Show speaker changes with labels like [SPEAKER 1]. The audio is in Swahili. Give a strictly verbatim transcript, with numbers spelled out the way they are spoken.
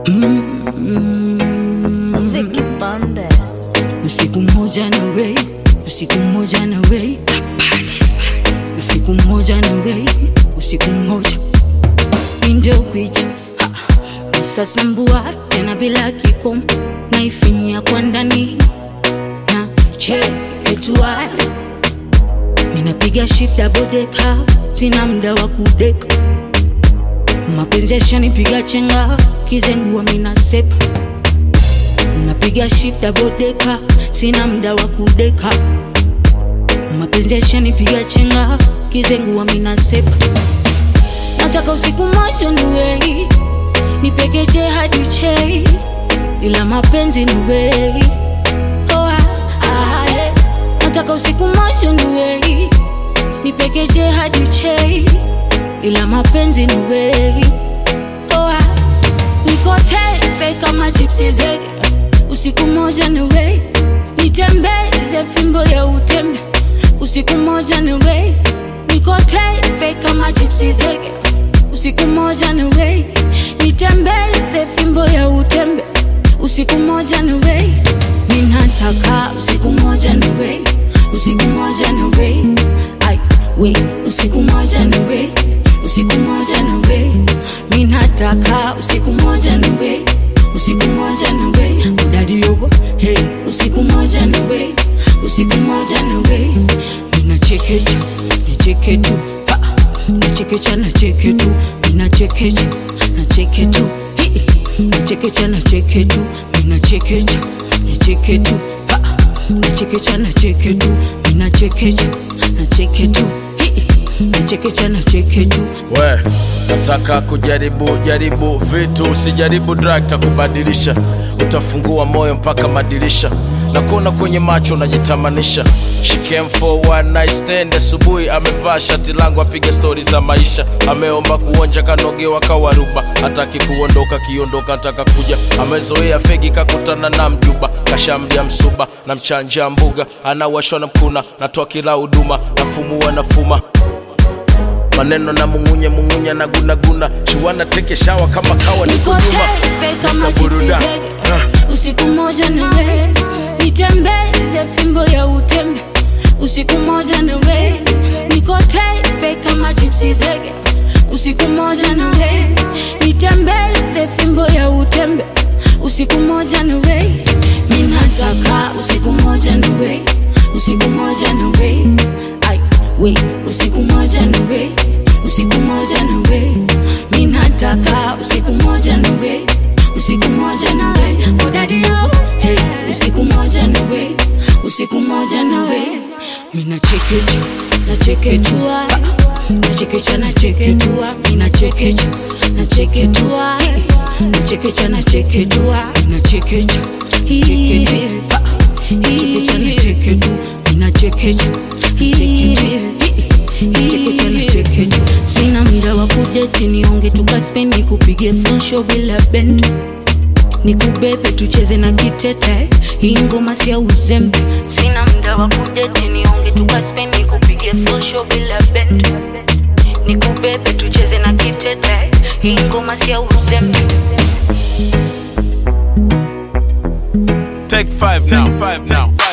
[SPEAKER 1] Mm-hmm. Vicky Bandes.
[SPEAKER 2] Usiku moja na way, usiku moja na way, usiku moja na way, usiku moja ndio kuicha sasa mbua tena bila kikomo naifinyia kwa ndani na che ketua ninapiga shift double decker sina muda wa kudeka mapenzi yashanipiga chenga kizengua mina sepa napiga shift double decker sina muda wa kudeka mapenzi yashanipiga chenga kizengua mina sepa nataka usiku moja niwe nipekeche hadi chei ila mapenzi niwe oh ah, ah yeah. Nataka usiku moja niwe nipekeche hadi chei ila mapenzi niwe oh ah. Niko tepe kama gypsy zege usiku moja niwe nitembeze fimbo ya utembe usiku moja niwe niko tepe kama gypsy zege usiku moja niwe nitembeze fimbo ya utembe usiku moja niwe ninataka usiku moja niwe usiku moja niwe ai we usiku moja niwe usiku moja niwe ninataka usiku moja niwe usiku moja niwe udadi yogo hey usiku moja niwe usiku moja niwe ninachekecha nicheke tu nachekecha nacheke tu ninachekecha nacheke tu nachekecha nacheke tu ninachekecha nacheke tu nachekecha nacheke tu ninachekecha nacheke tu nachekecha nacheke tu.
[SPEAKER 3] We nataka kujaribu jaribu vitu usijaribu drug takubadilisha utafungua moyo mpaka madirisha na kuona kwenye macho unajitamanisha. She came for one night stand asubuhi amevaa shati langu apiga stories za maisha ameomba kuonja kanogewa kawaruba hataki kuondoka kiondoka nataka kuja amezoea fegi kakutana na mjuba kashamdia msuba na mchanja mbuga anawashwa na mkuna natoa kila huduma nafumua nafuma maneno na mungunye mungunye na guna guna chiwana teke shawa kama kawa niko nyuma
[SPEAKER 2] kama gypsy zege usiku moja niwe nitembeze fimbo ya utembe usiku moja niwe niko tepe kama gypsy zege usiku moja niwe nitembeze fimbo ya utembe usiku moja niwe ninataka usiku moja niwe usiku moja niwe ai we usiku moja niwe usiku moja niwe ninataka usiku moja niwe usiku moja niwe odadio hey usiku moja niwe usiku moja niwe mina chekecha na cheketua na chekecha na cheketua mina chekecha na cheketua na chekecha na cheketua mina chekecha cheketua chekecha na cheketu mina chekecha chekecha na cheketu sina muda wa kudeti nionge tukaspendi kupige full show bila bend nikubebe tucheze na kitete hii ngoma si ya uzembe sina muda wa kudeti nionge tukaspendi kupige full show bila bend nikubebe tucheze na kitete hii ngoma si ya uzembe.
[SPEAKER 3] Take five now, five now.